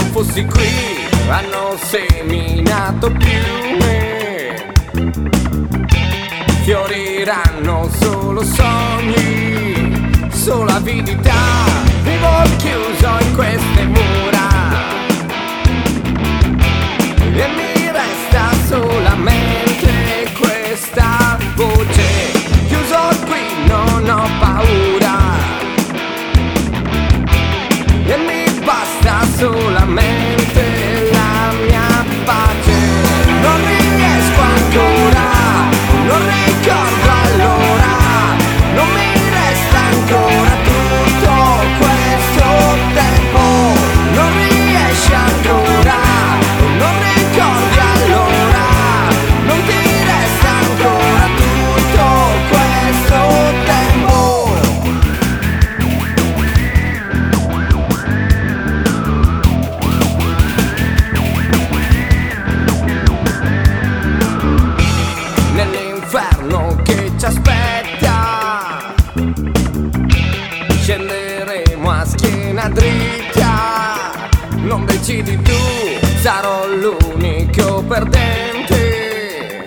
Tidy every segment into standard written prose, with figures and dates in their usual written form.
fossi qui hanno seminato piume, fioriranno solo sogni, sola avidità, vivo chiuso in queste mura e mi resta solamente questa voce, chiuso qui non ho paura e mi basta solamente la mia pace. Non riesco ancora, non ricordo allora, non mi resta ancora tutto questo tempo. Non riesci ancora, non ricordi allora, non ti resta ancora tutto questo tempo. Nell'inferno che ci aspetta scenderemo a schiena dritta, non decidi tu, sarò l'unico perdente,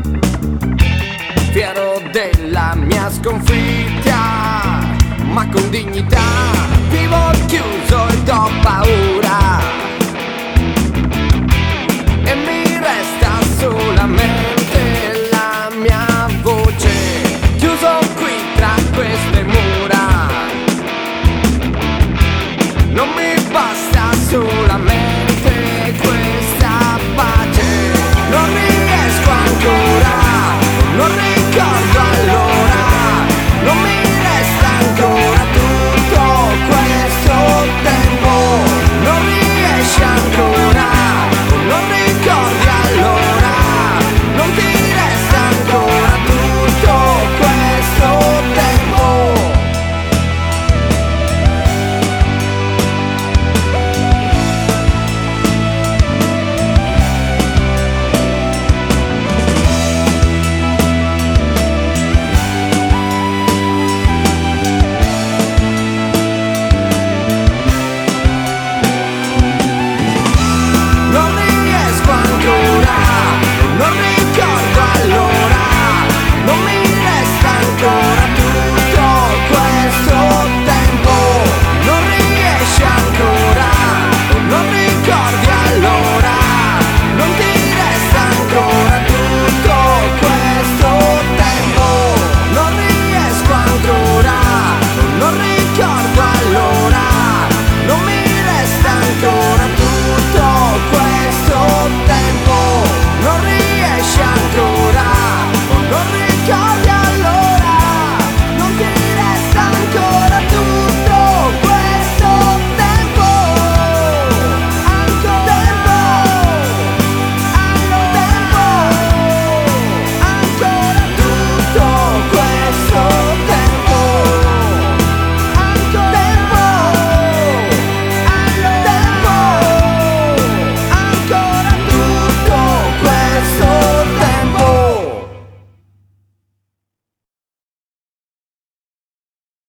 fiero della mia sconfitta, ma con dignità, vivo chiuso ed ho paura e mi resta solamente la mia voce, chiuso qui tra queste mura, non mi basta